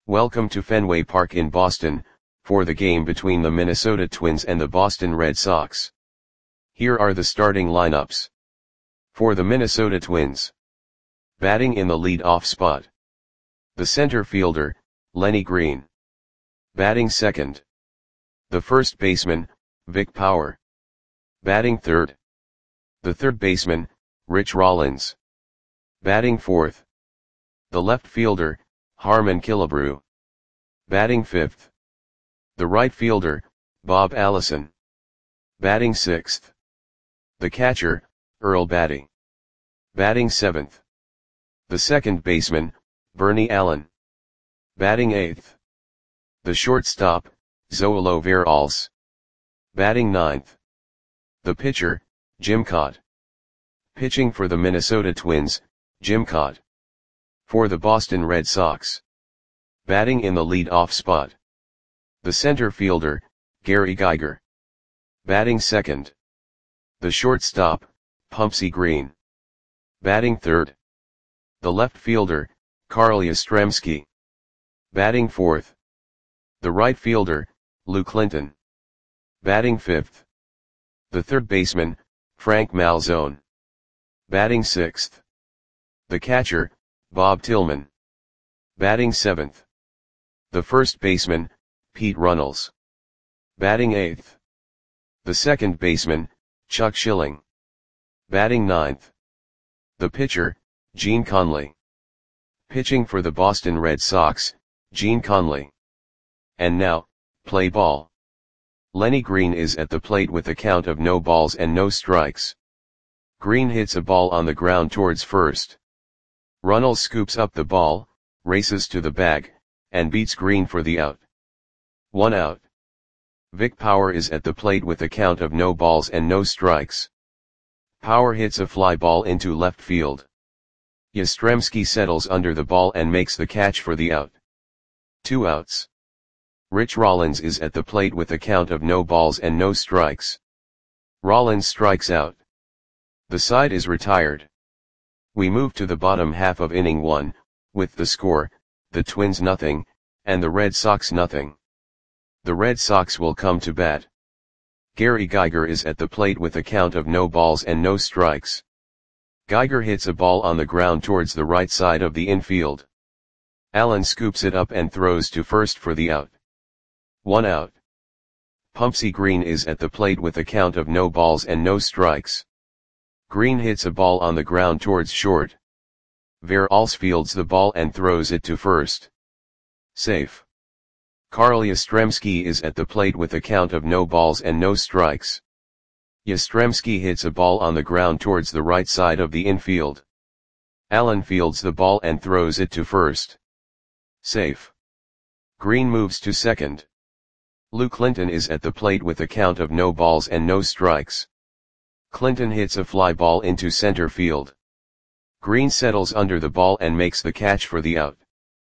Welcome to Fenway Park in Boston, for the game between the Minnesota Twins and the Boston Red Sox. Here are the starting lineups. For the Minnesota Twins. Batting in the lead-off spot. The center fielder, Lenny Green. Batting second. The first baseman, Vic Power. Batting third. The third baseman, Rich Rollins. Batting fourth. The left fielder, Harmon Killebrew. Batting fifth. The right fielder, Bob Allison. Batting sixth. The catcher, Earl Battey. Batting seventh. The second baseman, Bernie Allen. Batting eighth. The shortstop, Zoilo Veralles. Batting ninth. The pitcher, Jim Kaat. Pitching for the Minnesota Twins, Jim Kaat. For the Boston Red Sox. Batting in the lead-off spot. The center fielder, Gary Geiger. Batting second. The shortstop, Pumpsie Green. Batting third. The left fielder, Carl Yastrzemski. Batting fourth. The right fielder, Lou Clinton. Batting fifth. The third baseman, Frank Malzone. Batting sixth. The catcher, Bob Tillman. Batting seventh. The first baseman, Pete Runnels. Batting eighth. The second baseman, Chuck Schilling. Batting ninth. The pitcher, Gene Conley. Pitching for the Boston Red Sox, Gene Conley. And now, play ball. Lenny Green is at the plate with a count of no balls and no strikes. Green hits a ball on the ground towards first. Runnels scoops up the ball, races to the bag, and beats Green for the out. 1 out. Vic Power is at the plate with a count of no balls and no strikes. Power hits a fly ball into left field. Yastrzemski settles under the ball and makes the catch for the out. 2 outs. Rich Rollins is at the plate with a count of no balls and no strikes. Rollins strikes out. The side is retired. We move to the bottom half of inning 1, with the score, the Twins nothing, and the Red Sox nothing. The Red Sox will come to bat. Gary Geiger is at the plate with a count of no balls and no strikes. Geiger hits a ball on the ground towards the right side of the infield. Allen scoops it up and throws to first for the out. 1 out. Pumpsie Green is at the plate with a count of no balls and no strikes. Green hits a ball on the ground towards short. Veralles fields the ball and throws it to first. Safe. Carl Yastrzemski is at the plate with a count of no balls and no strikes. Yastrzemski hits a ball on the ground towards the right side of the infield. Allen fields the ball and throws it to first. Safe. Green moves to second. Lou Clinton is at the plate with a count of no balls and no strikes. Clinton hits a fly ball into center field. Green settles under the ball and makes the catch for the out.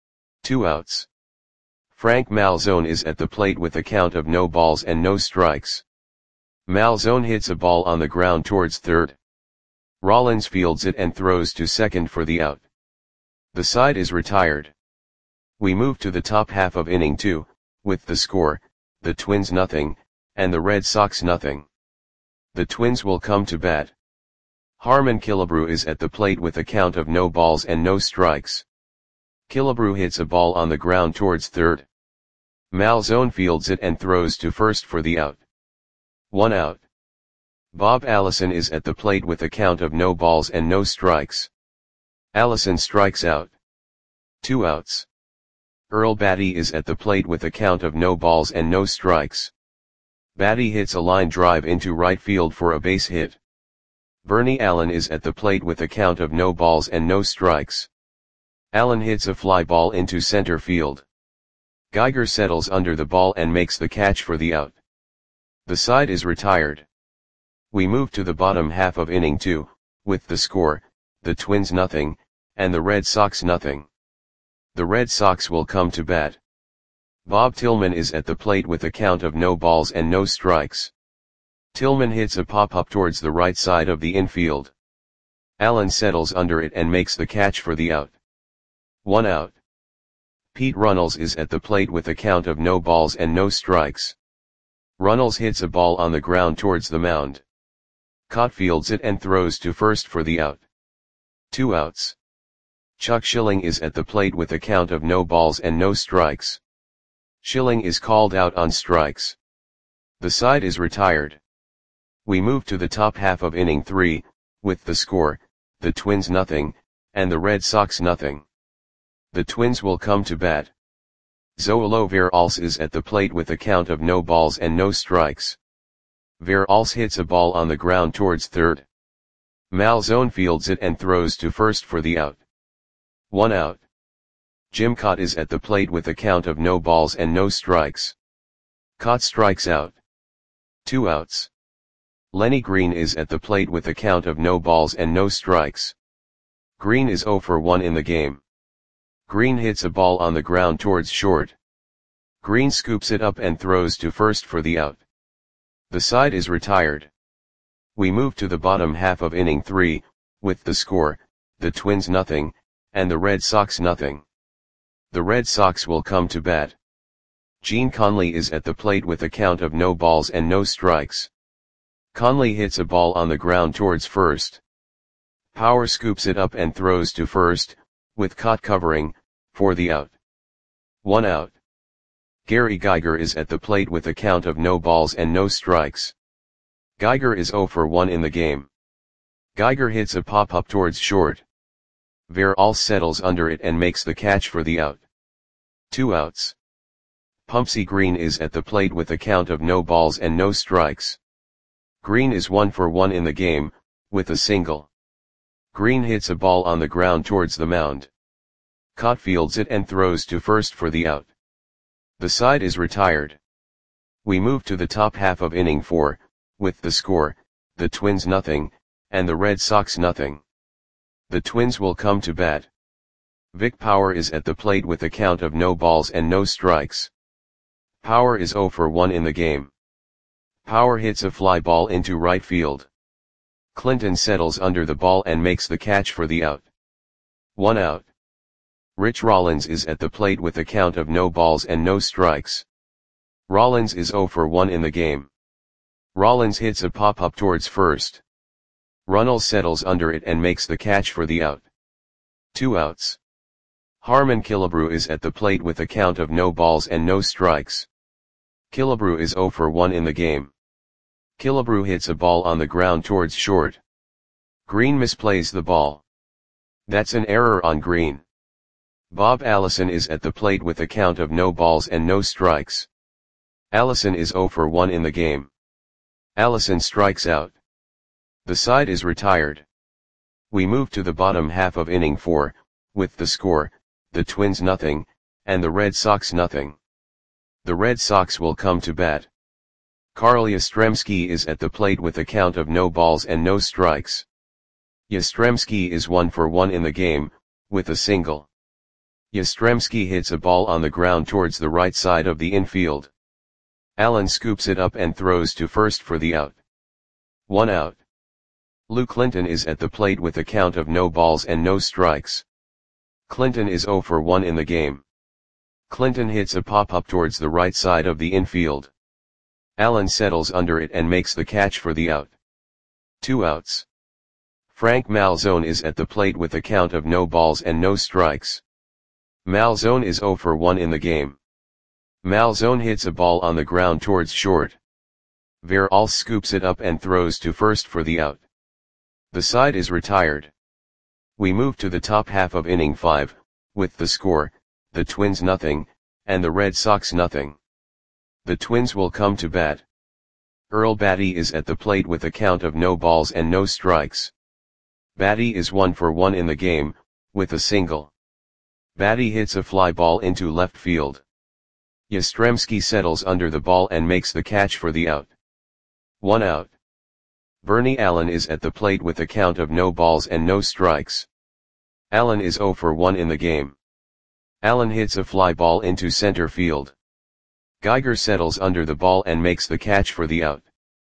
2 outs. Frank Malzone is at the plate with a count of no balls and no strikes. Malzone hits a ball on the ground towards third. Rollins fields it and throws to second for the out. The side is retired. We move to the top half of inning 2, with the score, the Twins nothing, and the Red Sox nothing. The Twins will come to bat. Harmon Killebrew is at the plate with a count of no balls and no strikes. Killebrew hits a ball on the ground towards third. Malzone fields it and throws to first for the out. 1 out. Bob Allison is at the plate with a count of no balls and no strikes. Allison strikes out. 2 outs. Earl Battey is at the plate with a count of no balls and no strikes. Battey hits a line drive into right field for a base hit. Bernie Allen is at the plate with a count of no balls and no strikes. Allen hits a fly ball into center field. Geiger settles under the ball and makes the catch for the out. The side is retired. We move to the bottom half of inning 2, with the score, the Twins nothing, and the Red Sox nothing. The Red Sox will come to bat. Bob Tillman is at the plate with a count of no balls and no strikes. Tillman hits a pop-up towards the right side of the infield. Allen settles under it and makes the catch for the out. 1 out. Pete Runnels is at the plate with a count of no balls and no strikes. Runnels hits a ball on the ground towards the mound. Cott fields it and throws to first for the out. 2 outs. Chuck Schilling is at the plate with a count of no balls and no strikes. Schilling is called out on strikes. The side is retired. We move to the top half of inning 3, with the score, the Twins nothing, and the Red Sox nothing. The Twins will come to bat. Zoilo Veralles is at the plate with a count of no balls and no strikes. Veralles hits a ball on the ground towards third. Malzone fields it and throws to first for the out. 1 out. Jim Kaat is at the plate with a count of no balls and no strikes. Kaat strikes out. 2 outs. Lenny Green is at the plate with a count of no balls and no strikes. Green is 0 for 1 in the game. Green hits a ball on the ground towards short. Green scoops it up and throws to first for the out. The side is retired. We move to the bottom half of inning 3, with the score, the Twins nothing, and the Red Sox nothing. The Red Sox will come to bat. Gene Conley is at the plate with a count of no balls and no strikes. Conley hits a ball on the ground towards first. Power scoops it up and throws to first, with Kaat covering, for the out. 1 out. Gary Geiger is at the plate with a count of no balls and no strikes. Geiger is 0 for 1 in the game. Geiger hits a pop-up towards short. Veralles settles under it and makes the catch for the out. 2 outs. Pumpsie Green is at the plate with a count of no balls and no strikes. Green is 1 for 1 in the game, with a single. Green hits a ball on the ground towards the mound. Kaat fields it and throws to first for the out. The side is retired. We move to the top half of inning 4, with the score, the Twins nothing, and the Red Sox nothing. The Twins will come to bat. Vic Power is at the plate with a count of no balls and no strikes. Power is 0 for 1 in the game. Power hits a fly ball into right field. Clinton settles under the ball and makes the catch for the out. 1 out. Rich Rollins is at the plate with a count of no balls and no strikes. Rollins is 0 for 1 in the game. Rollins hits a pop-up towards first. Runnels settles under it and makes the catch for the out. 2 outs. Harmon Killebrew is at the plate with a count of no balls and no strikes. Killebrew is 0 for 1 in the game. Killebrew hits a ball on the ground towards short. Green misplays the ball. That's an error on Green. Bob Allison is at the plate with a count of no balls and no strikes. Allison is 0 for 1 in the game. Allison strikes out. The side is retired. We move to the bottom half of inning 4, with the score, the Twins nothing, and the Red Sox nothing. The Red Sox will come to bat. Carl Yastrzemski is at the plate with a count of no balls and no strikes. Yastrzemski is 1 for 1 in the game, with a single. Yastrzemski hits a ball on the ground towards the right side of the infield. Allen scoops it up and throws to first for the out. 1 out. Lou Clinton is at the plate with a count of no balls and no strikes. Clinton is 0 for 1 in the game. Clinton hits a pop-up towards the right side of the infield. Allen settles under it and makes the catch for the out. 2 outs. Frank Malzone is at the plate with a count of no balls and no strikes. Malzone is 0 for 1 in the game. Malzone hits a ball on the ground towards short. Veralles scoops it up and throws to first for the out. The side is retired. We move to the top half of inning 5, with the score, the Twins nothing, and the Red Sox nothing. The Twins will come to bat. Earl Batty is at the plate with a count of no balls and no strikes. Batty is 1 for 1 in the game, with a single. Batty hits a fly ball into left field. Yastrzemski settles under the ball and makes the catch for the out. 1 out. Bernie Allen is at the plate with a count of no balls and no strikes. Allen is 0 for 1 in the game. Allen hits a fly ball into center field. Geiger settles under the ball and makes the catch for the out.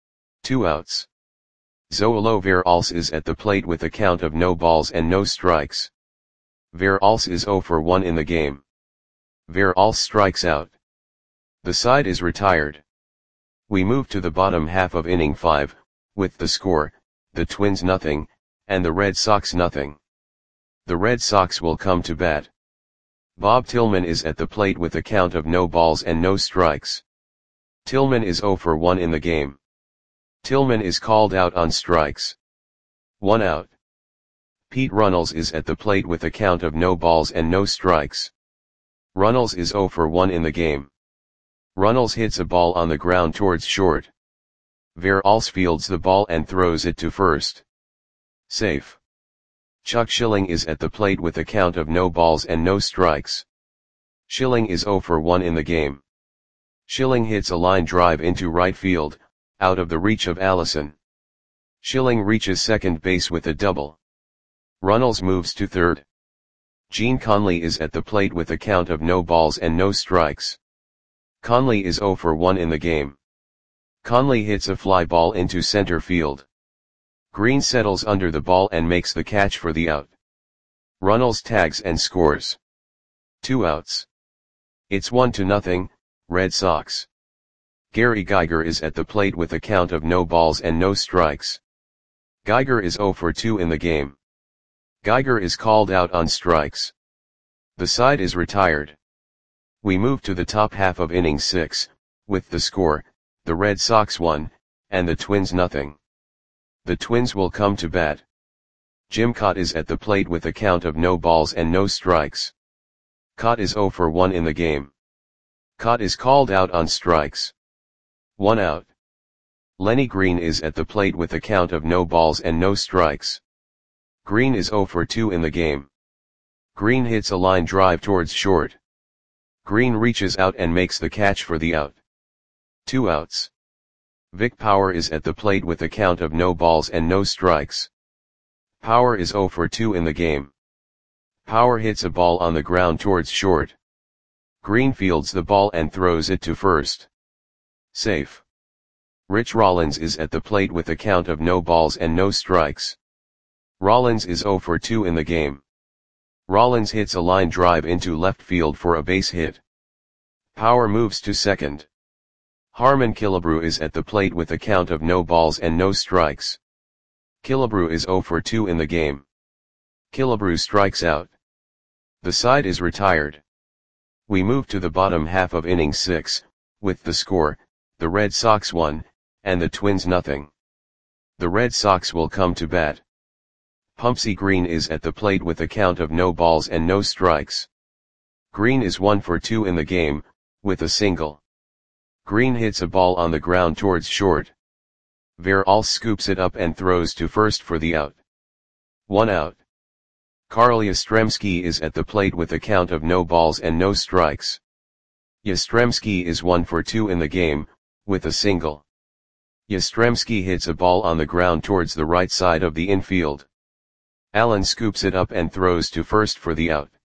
2 outs. Zoilo Veralles is at the plate with a count of no balls and no strikes. Veralles is 0 for 1 in the game. Verals strikes out. The side is retired. We move to the bottom half of inning 5, with the score, the Twins nothing, and the Red Sox nothing. The Red Sox will come to bat. Bob Tillman is at the plate with a count of no balls and no strikes. Tillman is 0 for 1 in the game. Tillman is called out on strikes. 1 out. Pete Runnels is at the plate with a count of no balls and no strikes. Runnels is 0 for 1 in the game. Runnels hits a ball on the ground towards short. Verals fields the ball and throws it to first. Safe. Chuck Schilling is at the plate with a count of no balls and no strikes. Schilling is 0 for 1 in the game. Schilling hits a line drive into right field, out of the reach of Allison. Schilling reaches second base with a double. Runnels moves to third. Gene Conley is at the plate with a count of no balls and no strikes. Conley is 0 for 1 in the game. Conley hits a fly ball into center field. Green settles under the ball and makes the catch for the out. Runnels tags and scores. 2 outs. It's 1-0, Red Sox. Gary Geiger is at the plate with a count of no balls and no strikes. Geiger is 0 for 2 in the game. Geiger is called out on strikes. The side is retired. We move to the top half of inning 6, with the score, the Red Sox 1, and the Twins nothing. The Twins will come to bat. Jim Kaat is at the plate with a count of no balls and no strikes. Kaat is 0 for 1 in the game. Kaat is called out on strikes. 1 out. Lenny Green is at the plate with a count of no balls and no strikes. Green is 0 for 2 in the game. Green hits a line drive towards short. Green reaches out and makes the catch for the out. 2 outs. Vic Power is at the plate with a count of no balls and no strikes. Power is 0 for 2 in the game. Power hits a ball on the ground towards short. Green fields the ball and throws it to first. Safe. Rich Rollins is at the plate with a count of no balls and no strikes. Rollins is 0 for 2 in the game. Rollins hits a line drive into left field for a base hit. Power moves to second. Harmon Killebrew is at the plate with a count of no balls and no strikes. Killebrew is 0 for 2 in the game. Killebrew strikes out. The side is retired. We move to the bottom half of inning 6, with the score, the Red Sox 1, and the Twins nothing. The Red Sox will come to bat. Pumpsy Green is at the plate with a count of no balls and no strikes. Green is 1 for 2 in the game, with a single. Green hits a ball on the ground towards short. Verals scoops it up and throws to first for the out. 1 out. Carl Yastrzemski is at the plate with a count of no balls and no strikes. Yastrzemski is 1 for 2 in the game, with a single. Yastrzemski hits a ball on the ground towards the right side of the infield. Allen scoops it up and throws to first for the out.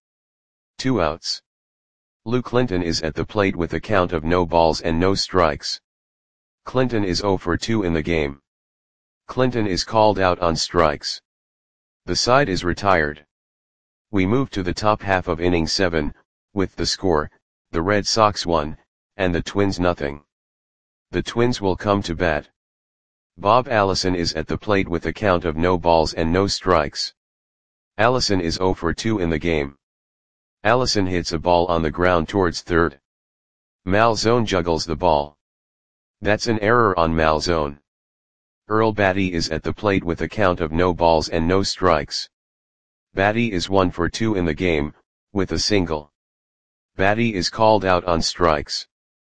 2 outs. Lou Clinton is at the plate with a count of no balls and no strikes. Clinton is 0 for 2 in the game. Clinton is called out on strikes. The side is retired. We move to the top half of inning 7, with the score, the Red Sox 1, and the Twins nothing. The Twins will come to bat. Bob Allison is at the plate with a count of no balls and no strikes. Allison is 0 for 2 in the game. Allison hits a ball on the ground towards third. Malzone juggles the ball. That's an error on Malzone. Earl Batty is at the plate with a count of no balls and no strikes. Batty is 1 for 2 in the game, with a single. Batty is called out on strikes.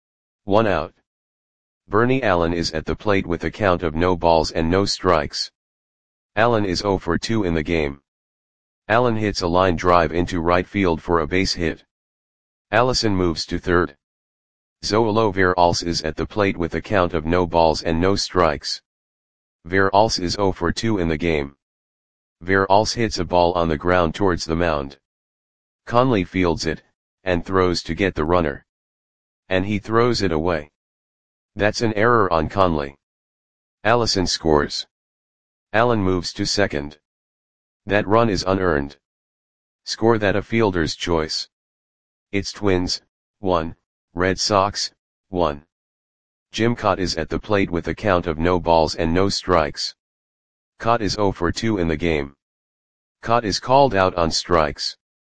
1 out. Bernie Allen is at the plate with a count of no balls and no strikes. Allen is 0 for 2 in the game. Allen hits a line drive into right field for a base hit. Allison moves to third. Zoilo Verals is at the plate with a count of no balls and no strikes. Verals is 0 for 2 in the game. Verals hits a ball on the ground towards the mound. Conley fields it, and throws to get the runner. And he throws it away. That's an error on Conley. Allison scores. Allen moves to second. That run is unearned. Score that a fielder's choice. It's Twins, 1, Red Sox, 1. Jim Kaat is at the plate with a count of no balls and no strikes. Kaat is 0 for 2 in the game. Kaat is called out on strikes.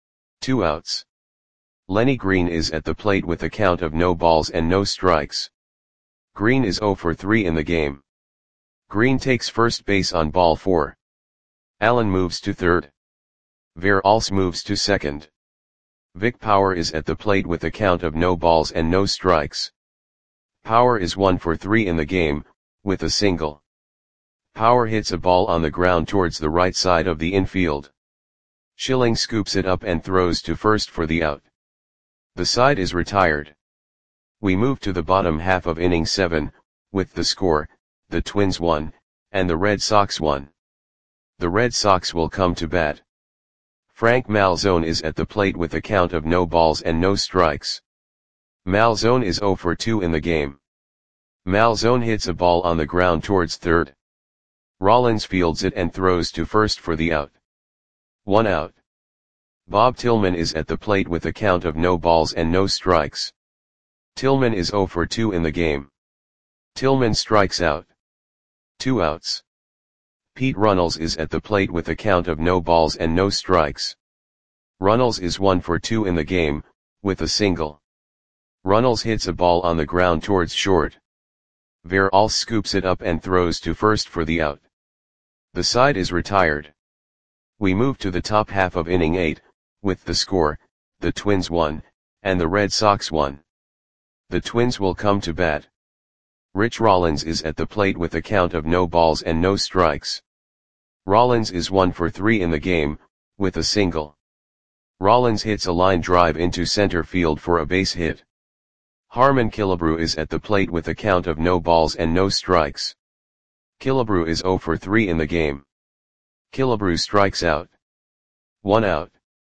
2 outs. Lenny Green is at the plate with a count of no balls and no strikes. Green is 0 for 3 in the game. Green takes first base on ball 4. Allen moves to third. Veralce moves to second. Vic Power is at the plate with a count of no balls and no strikes. Power is 1 for 3 in the game, with a single. Power hits a ball on the ground towards the right side of the infield. Schilling scoops it up and throws to first for the out. The side is retired. We move to the bottom half of inning 7, with the score, the Twins 1, and the Red Sox 1. The Red Sox will come to bat. Frank Malzone is at the plate with a count of no balls and no strikes. Malzone is 0 for 2 in the game. Malzone hits a ball on the ground towards third. Rollins fields it and throws to first for the out. 1 out. Bob Tillman is at the plate with a count of no balls and no strikes. Tillman is 0 for 2 in the game. Tillman strikes out. 2 outs. Pete Runnels is at the plate with a count of no balls and no strikes. Runnels is 1 for 2 in the game, with a single. Runnels hits a ball on the ground towards short. Veralce scoops it up and throws to first for the out. The side is retired. We move to the top half of inning 8, with the score, the Twins 1, and the Red Sox 1. The Twins will come to bat. Rich Rollins is at the plate with a count of no balls and no strikes. Rollins is 1 for 3 in the game, with a single. Rollins hits a line drive into center field for a base hit. Harmon Killebrew is at the plate with a count of no balls and no strikes. Killebrew is 0 for 3 in the game. Killebrew strikes out. 1 out.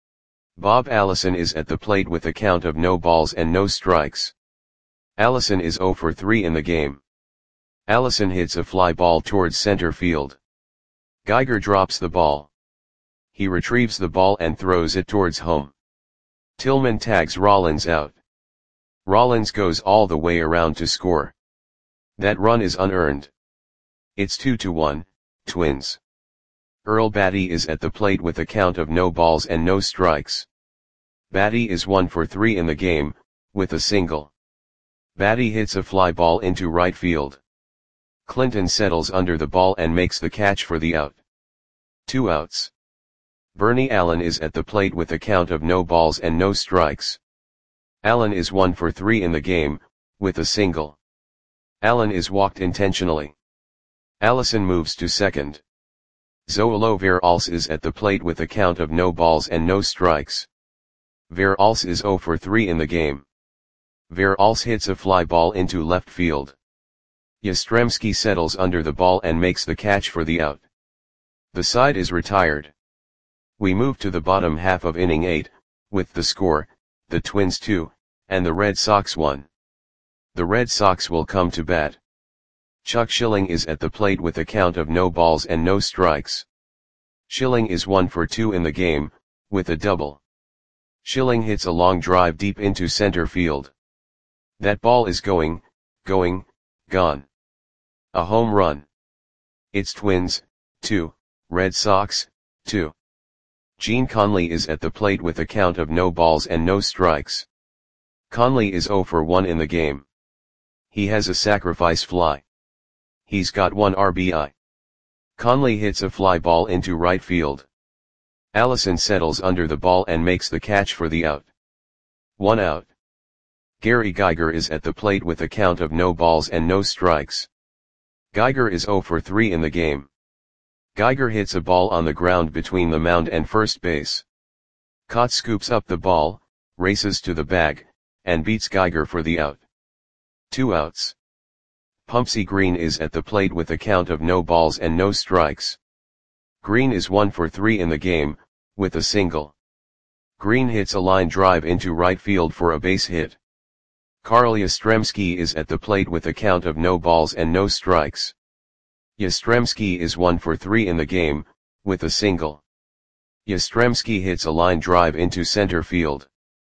Bob Allison is at the plate with a count of no balls and no strikes. Allison is 0 for 3 in the game. Allison hits a fly ball towards center field. Geiger drops the ball. He retrieves the ball and throws it towards home. Tillman tags Rollins out. Rollins goes all the way around to score. That run is unearned. It's 2-1, Twins. Earl Batty is at the plate with a count of no balls and no strikes. Batty is 1 for 3 in the game, with a single. Batty hits a fly ball into right field. Clinton settles under the ball and makes the catch for the out. 2 outs. Bernie Allen is at the plate with a count of no balls and no strikes. Allen is 1 for 3 in the game, with a single. Allen is walked intentionally. Allison moves to second. Zoilo Veralce is at the plate with a count of no balls and no strikes. Veralce is 0 for 3 in the game. Veralce hits a fly ball into left field. Yastrzemski settles under the ball and makes the catch for the out. The side is retired. We move to the bottom half of inning 8, with the score, the Twins 2, and the Red Sox 1. The Red Sox will come to bat. Chuck Schilling is at the plate with a count of no balls and no strikes. Schilling is 1 for 2 in the game, with a double. Schilling hits a long drive deep into center field. That ball is gone. A home run. It's Twins, 2, Red Sox, 2. Gene Conley is at the plate with a count of no balls and no strikes. Conley is 0 for 1 in the game. He has a sacrifice fly. He's got 1 RBI. Conley hits a fly ball into right field. Allison settles under the ball and makes the catch for the out. 1 out. Gary Geiger is at the plate with a count of no balls and no strikes. Geiger is 0 for 3 in the game. Geiger hits a ball on the ground between the mound and first base. Kaat scoops up the ball, races to the bag, and beats Geiger for the out. 2 outs. Pumpsie Green is at the plate with a count of no balls and no strikes. Green is 1 for 3 in the game, with a single. Green hits a line drive into right field for a base hit. Carl Yastrzemski is at the plate with a count of no balls and no strikes. Yastrzemski is 1 for 3 in the game, with a single. Yastrzemski hits a line drive into center field.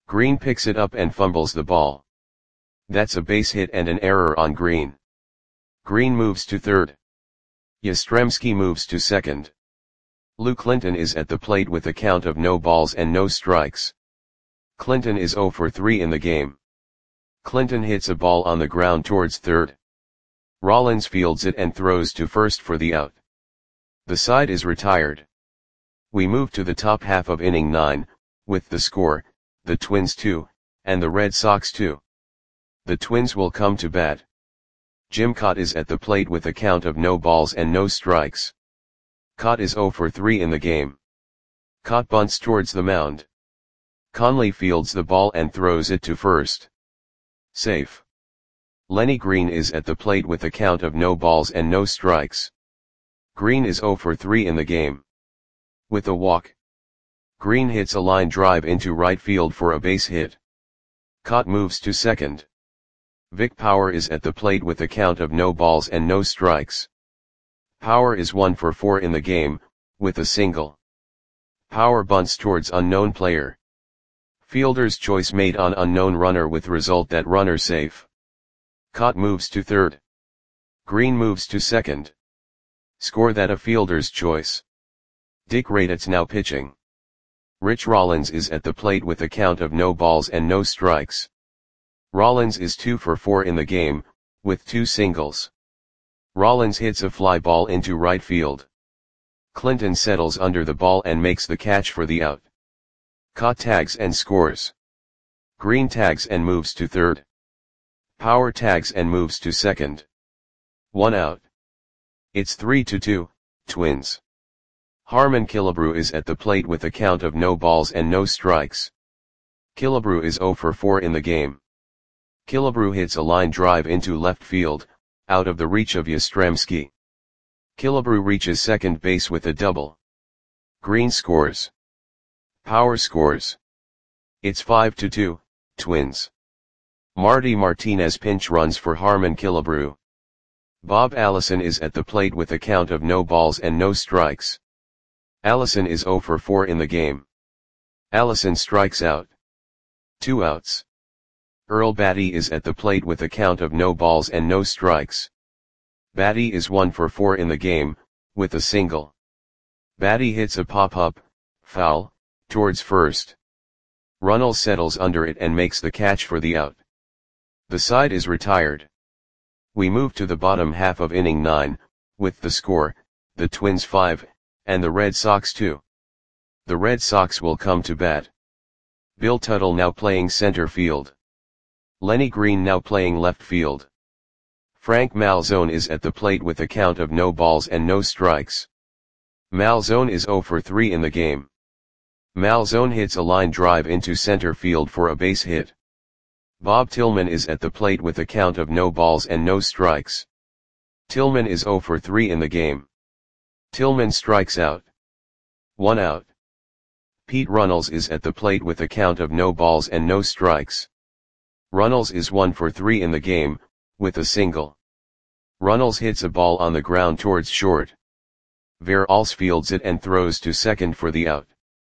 Green picks it up and fumbles the ball. That's a base hit and an error on Green. Green moves to third. Yastrzemski moves to second. Lou Clinton is at the plate with a count of no balls and no strikes. Clinton is 0 for 3 in the game. Clinton hits a ball on the ground towards third. Rollins fields it and throws to first for the out. The side is retired. We move to the top half of inning 9, with the score, the Twins 2, and the Red Sox 2. The Twins will come to bat. Jim Kaat is at the plate with a count of no balls and no strikes. Kaat is 0 for 3 in the game. Kaat bunts towards the mound. Conley fields the ball and throws it to first. Safe. Lenny Green is at the plate with a count of no balls and no strikes. Green is 0 for 3 in the game. With a walk, Green hits a line drive into right field for a base hit. Kaat moves to second. Vic Power is at the plate with a count of no balls and no strikes. Power is 1 for 4 in the game, with a single. Power bunts towards unknown player. Fielder's choice made on unknown runner with result that runner safe. Kaat moves to third. Green moves to second. Score that a fielder's choice. Dick Raditz now pitching. Rich Rollins is at the plate with a count of no balls and no strikes. Rollins is 2 for 4 in the game, with 2 singles. Rollins hits a fly ball into right field. Clinton settles under the ball and makes the catch for the out. Kaat tags and scores. Green tags and moves to third. Power tags and moves to second. 1 out. It's 3-2, Twins. Harmon Killebrew is at the plate with a count of no balls and no strikes. Killebrew is 0 for 4 in the game. Killebrew hits a line drive into left field, out of the reach of Yastrzemski. Killebrew reaches second base with a double. Green scores. Power scores. It's 5-2, Twins. Marty Martinez pinch runs for Harmon Killebrew. Bob Allison is at the plate with a count of no balls and no strikes. Allison is 0 for 4 in the game. Allison strikes out. 2 outs. Earl Batty is at the plate with a count of no balls and no strikes. Batty is 1 for 4 in the game, with a single. Batty hits a pop-up, foul, towards first. Runnels settles under it and makes the catch for the out. The side is retired. We move to the bottom half of inning 9, with the score, the Twins 5, and the Red Sox 2. The Red Sox will come to bat. Bill Tuttle now playing center field. Lenny Green now playing left field. Frank Malzone is at the plate with a count of no balls and no strikes. Malzone is 0 for 3 in the game. Malzone hits a line drive into center field for a base hit. Bob Tillman is at the plate with a count of no balls and no strikes. Tillman is 0 for 3 in the game. Tillman strikes out. 1 out. Pete Runnels is at the plate with a count of no balls and no strikes. Runnels is 1 for 3 in the game, with a single. Runnels hits a ball on the ground towards short. Veralls fields it and throws to second for the out.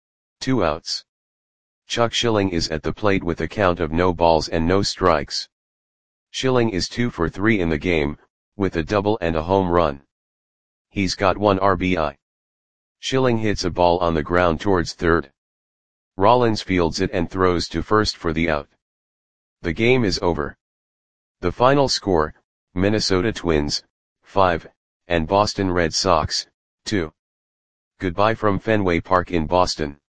2 outs. Chuck Schilling is at the plate with a count of no balls and no strikes. Schilling is 2 for 3 in the game, with a double and a home run. He's got 1 RBI. Schilling hits a ball on the ground towards third. Rollins fields it and throws to first for the out. The game is over. The final score, Minnesota Twins, 5, and Boston Red Sox, 2. Goodbye from Fenway Park in Boston.